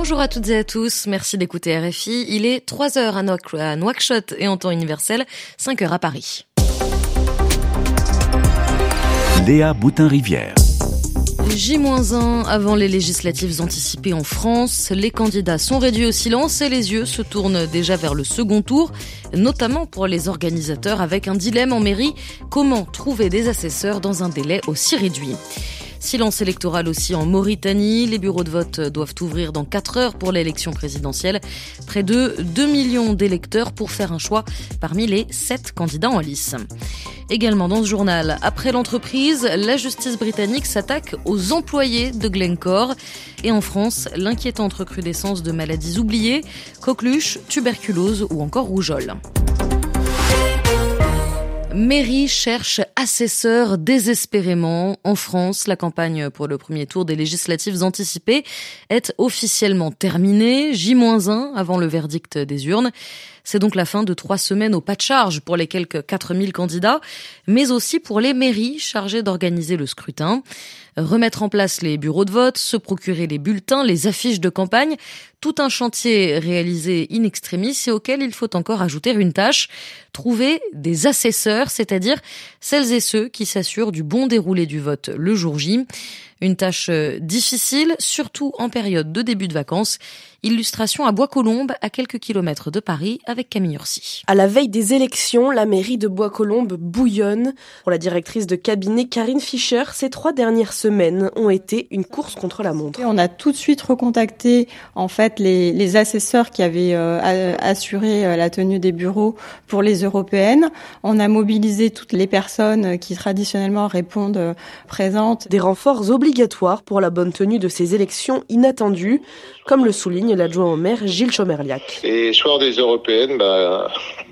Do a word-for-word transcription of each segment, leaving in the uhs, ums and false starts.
Bonjour à toutes et à tous, merci d'écouter R F I. Il est trois heures à Nouakchott et en temps universel, cinq heures à Paris. Léa Boutin-Rivière. J un avant les législatives anticipées en France, les candidats sont réduits au silence et les yeux se tournent déjà vers le second tour, notamment pour les organisateurs avec un dilemme en mairie, comment trouver des assesseurs dans un délai aussi réduit. Silence électoral aussi en Mauritanie. Les bureaux de vote doivent ouvrir dans quatre heures pour l'élection présidentielle. Près de deux millions d'électeurs pour faire un choix parmi les sept candidats en lice. Également dans ce journal, après l'entreprise, la justice britannique s'attaque aux employés de Glencore. Et en France, l'inquiétante recrudescence de maladies oubliées, coqueluche, tuberculose ou encore rougeole. Mairie cherche assesseurs désespérément. En France, la campagne pour le premier tour des législatives anticipées est officiellement terminée, J un avant le verdict des urnes. C'est donc la fin de trois semaines au pas de charge pour les quelques quatre mille candidats, mais aussi pour les mairies chargées d'organiser le scrutin. Remettre en place les bureaux de vote, se procurer les bulletins, les affiches de campagne, tout un chantier réalisé in extremis et auquel il faut encore ajouter une tâche, trouver des assesseurs, c'est-à-dire celles et ceux qui s'assurent du bon déroulé du vote le jour J. Une tâche difficile, surtout en période de début de vacances. Illustration à Bois-Colombes, à quelques kilomètres de Paris, avec Camille Ursi. À la veille des élections, la mairie de Bois-Colombes bouillonne. Pour la directrice de cabinet Karine Fischer, ces trois dernières semaines ont été une course contre la montre. On a tout de suite recontacté en fait les, les assesseurs qui avaient euh, assuré la tenue des bureaux pour les européennes. On a mobilisé toutes les personnes qui traditionnellement répondent euh, présentes. Des renforts obligatoires pour la bonne tenue de ces élections inattendues, comme le souligne l'adjoint au maire Gilles Chomerliac. Et soir des européennes, bah,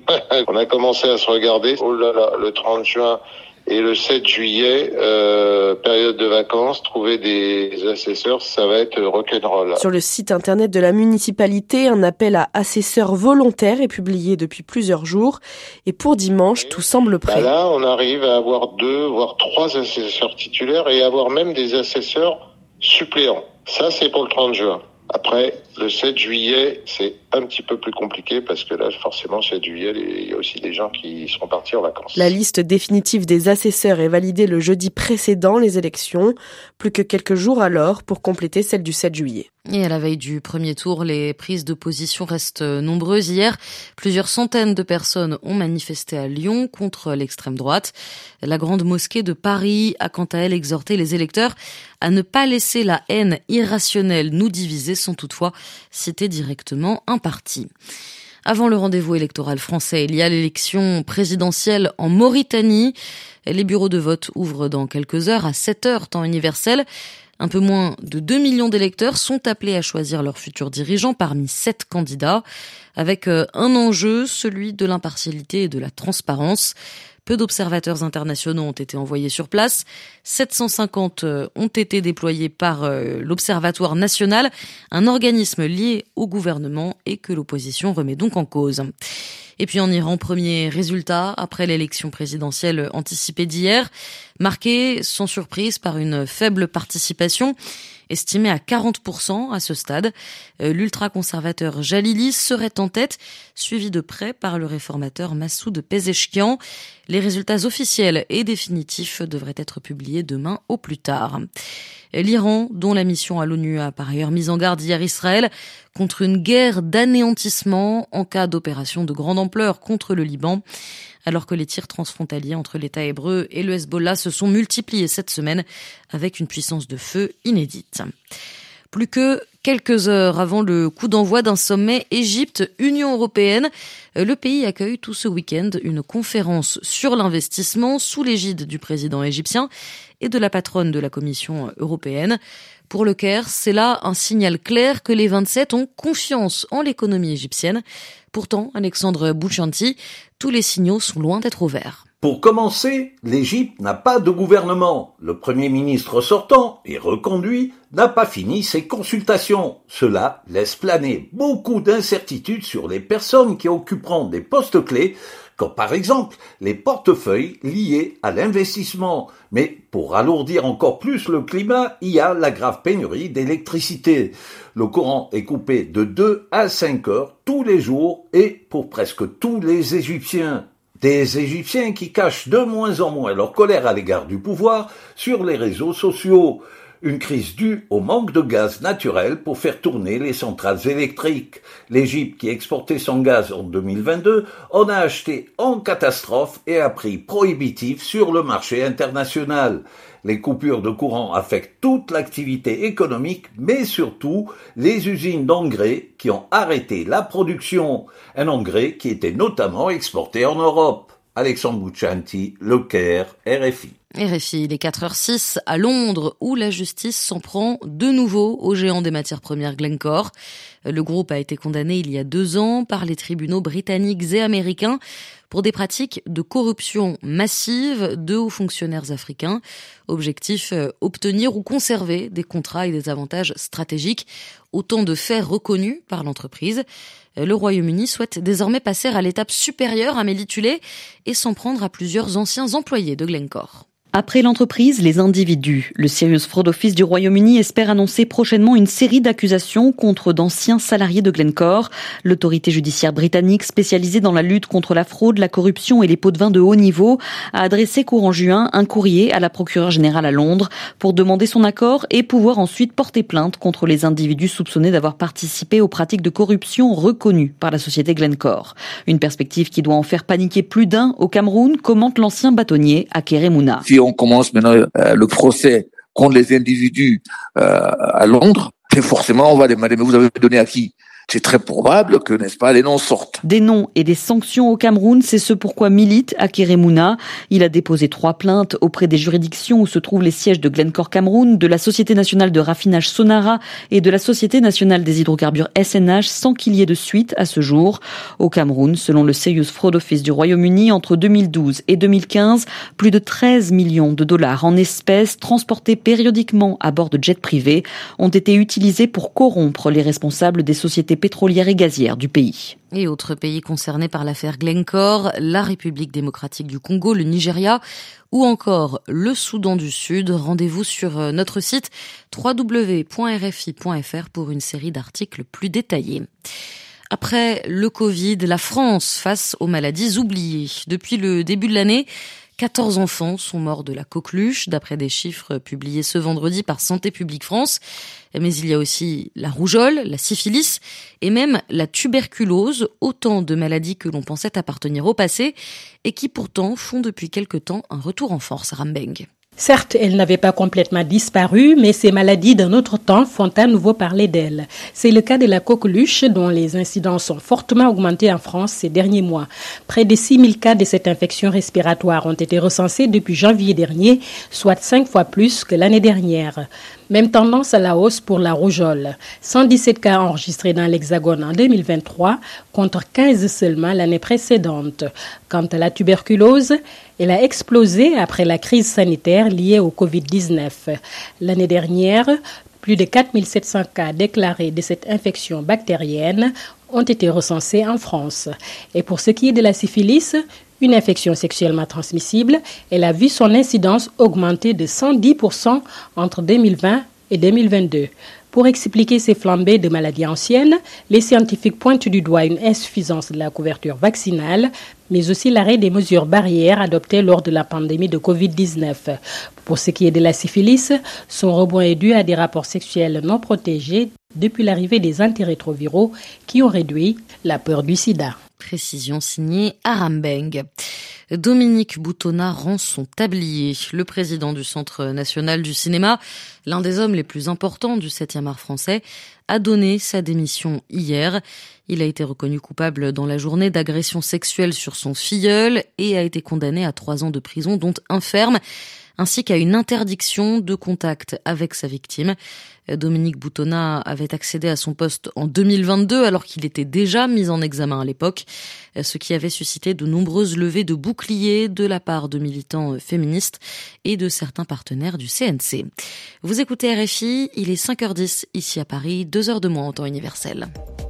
on a commencé à se regarder. Oh là là, le trente juin et le sept juillet, euh, période de vacances, trouver des assesseurs, ça va être rock'n'roll. Sur le site internet de la municipalité, un appel à assesseurs volontaires est publié depuis plusieurs jours. Et pour dimanche, tout semble prêt. Bah là, on arrive à avoir deux, voire trois assesseurs titulaires et avoir même des assesseurs suppléants. Ça, c'est pour le trente juin. Après, le sept juillet, c'est un petit peu plus compliqué parce que là, forcément, le sept juillet, il y a aussi des gens qui seront partis en vacances. La liste définitive des assesseurs est validée le jeudi précédent les élections. Plus que quelques jours alors pour compléter celle du sept juillet. Et à la veille du premier tour, les prises de position restent nombreuses. Hier, plusieurs centaines de personnes ont manifesté à Lyon contre l'extrême droite. La grande mosquée de Paris a quant à elle exhorté les électeurs à ne pas laisser la haine irrationnelle nous diviser sans toutefois citer directement un parti. Avant le rendez-vous électoral français, il y a l'élection présidentielle en Mauritanie. Les bureaux de vote ouvrent dans quelques heures à sept heures temps universel. Un peu moins de deux millions d'électeurs sont appelés à choisir leurs futurs dirigeants parmi sept candidats, avec un enjeu, celui de l'impartialité et de la transparence. Peu d'observateurs internationaux ont été envoyés sur place. sept cent cinquante ont été déployés par l'Observatoire national, un organisme lié au gouvernement et que l'opposition remet donc en cause. Et puis en Iran, premier résultat après l'élection présidentielle anticipée d'hier, marqué sans surprise par une faible participation, estimée à quarante pour cent à ce stade. L'ultra-conservateur Jalili serait en tête, suivi de près par le réformateur Massoud Pezeshkian. Les résultats officiels et définitifs devraient être publiés demain au plus tard. L'Iran, dont la mission à l'ONU a par ailleurs mis en garde hier Israël contre une guerre d'anéantissement en cas d'opération de grande ampleur contre le Liban, alors que les tirs transfrontaliers entre l'État hébreu et le Hezbollah se sont multipliés cette semaine avec une puissance de feu inédite. Plus que quelques heures avant le coup d'envoi d'un sommet Égypte-Union européenne, le pays accueille tout ce week-end une conférence sur l'investissement sous l'égide du président égyptien et de la patronne de la Commission européenne. Pour le Caire, c'est là un signal clair que les vingt-sept ont confiance en l'économie égyptienne. Pourtant, Alexandre Bouchanti, tous les signaux sont loin d'être au vert. Pour commencer, l'Égypte n'a pas de gouvernement. Le Premier ministre sortant et reconduit n'a pas fini ses consultations. Cela laisse planer beaucoup d'incertitudes sur les personnes qui occuperont des postes clés comme par exemple les portefeuilles liés à l'investissement. Mais pour alourdir encore plus le climat, il y a la grave pénurie d'électricité. Le courant est coupé de deux à cinq heures tous les jours et pour presque tous les Égyptiens. Des Égyptiens qui cachent de moins en moins leur colère à l'égard du pouvoir sur les réseaux sociaux. Une crise due au manque de gaz naturel pour faire tourner les centrales électriques. L'Égypte, qui exportait son gaz en deux mille vingt-deux, en a acheté en catastrophe et à prix prohibitif sur le marché international. Les coupures de courant affectent toute l'activité économique, mais surtout les usines d'engrais qui ont arrêté la production. Un engrais qui était notamment exporté en Europe. Alexandre Bouchanti, Le Caire, R F I. R F I, il est quatre heures six à Londres, où la justice s'en prend de nouveau au géant des matières premières Glencore. Le groupe a été condamné il y a deux ans par les tribunaux britanniques et américains pour des pratiques de corruption massive de hauts fonctionnaires africains. Objectif, obtenir ou conserver des contrats et des avantages stratégiques, autant de faits reconnus par l'entreprise. Le Royaume-Uni souhaite désormais passer à l'étape supérieure, Amélie Tullet, et s'en prendre à plusieurs anciens employés de Glencore. Après l'entreprise, les individus. Le Serious Fraud Office du Royaume-Uni espère annoncer prochainement une série d'accusations contre d'anciens salariés de Glencore. L'autorité judiciaire britannique spécialisée dans la lutte contre la fraude, la corruption et les pots de vin de haut niveau a adressé courant juin un courrier à la procureure générale à Londres pour demander son accord et pouvoir ensuite porter plainte contre les individus soupçonnés d'avoir participé aux pratiques de corruption reconnues par la société Glencore. Une perspective qui doit en faire paniquer plus d'un au Cameroun, commente l'ancien bâtonnier Akere Mouna. Si on commence maintenant euh, le procès contre les individus euh, à Londres, c'est forcément on va demander mais vous avez donné à qui ? C'est très probable que, n'est-ce pas, les noms sortent. Des noms et des sanctions au Cameroun, c'est ce pourquoi milite Akere Mouna. Il a déposé trois plaintes auprès des juridictions où se trouvent les sièges de Glencore Cameroun, de la Société nationale de raffinage Sonara et de la Société nationale des hydrocarbures S N H sans qu'il y ait de suite à ce jour. Au Cameroun, selon le Serious Fraud Office du Royaume-Uni, entre deux mille douze et deux mille quinze, plus de treize millions de dollars en espèces transportés périodiquement à bord de jets privés ont été utilisés pour corrompre les responsables des sociétés pétrolière et gazière du pays. Et autres pays concernés par l'affaire Glencore, la République démocratique du Congo, le Nigeria ou encore le Soudan du Sud. Rendez-vous sur notre site w w w point r f i point f r pour une série d'articles plus détaillés. Après le Covid, la France face aux maladies oubliées. Depuis le début de l'année, quatorze enfants sont morts de la coqueluche, d'après des chiffres publiés ce vendredi par Santé publique France. Mais il y a aussi la rougeole, la syphilis et même la tuberculose, autant de maladies que l'on pensait appartenir au passé et qui pourtant font depuis quelque temps un retour en force. Rambeng. Certes, elles n'avaient pas complètement disparu, mais ces maladies d'un autre temps font à nouveau parler d'elles. C'est le cas de la coqueluche, dont les incidences ont fortement augmenté en France ces derniers mois. Près de six mille cas de cette infection respiratoire ont été recensés depuis janvier dernier, soit cinq fois plus que l'année dernière. Même tendance à la hausse pour la rougeole. cent dix-sept cas enregistrés dans l'Hexagone en deux mille vingt-trois, contre quinze seulement l'année précédente. Quant à la tuberculose, elle a explosé après la crise sanitaire liée au covid dix-neuf. L'année dernière, plus de quatre mille sept cents cas déclarés de cette infection bactérienne ont été recensés en France. Et pour ce qui est de la syphilis, une infection sexuellement transmissible, elle a vu son incidence augmenter de cent dix pour cent entre deux mille vingt et deux mille vingt-deux. Pour expliquer ces flambées de maladies anciennes, les scientifiques pointent du doigt une insuffisance de la couverture vaccinale, mais aussi l'arrêt des mesures barrières adoptées lors de la pandémie de covid dix-neuf. Pour ce qui est de la syphilis, son rebond est dû à des rapports sexuels non protégés depuis l'arrivée des antirétroviraux qui ont réduit la peur du sida. Précision signée Arambeng. Dominique Boutonnat rend son tablier. Le président du Centre national du cinéma, l'un des hommes les plus importants du septième art français, a donné sa démission hier. Il a été reconnu coupable dans la journée d'agression sexuelle sur son filleul et a été condamné à trois ans de prison, dont un ferme, ainsi qu'à une interdiction de contact avec sa victime. Dominique Boutonnat avait accédé à son poste en deux mille vingt-deux alors qu'il était déjà mis en examen à l'époque, ce qui avait suscité de nombreuses levées de boucliers de la part de militants féministes et de certains partenaires du C N C. Vous écoutez R F I, il est cinq heures dix ici à Paris, deux heures de moins en temps universel.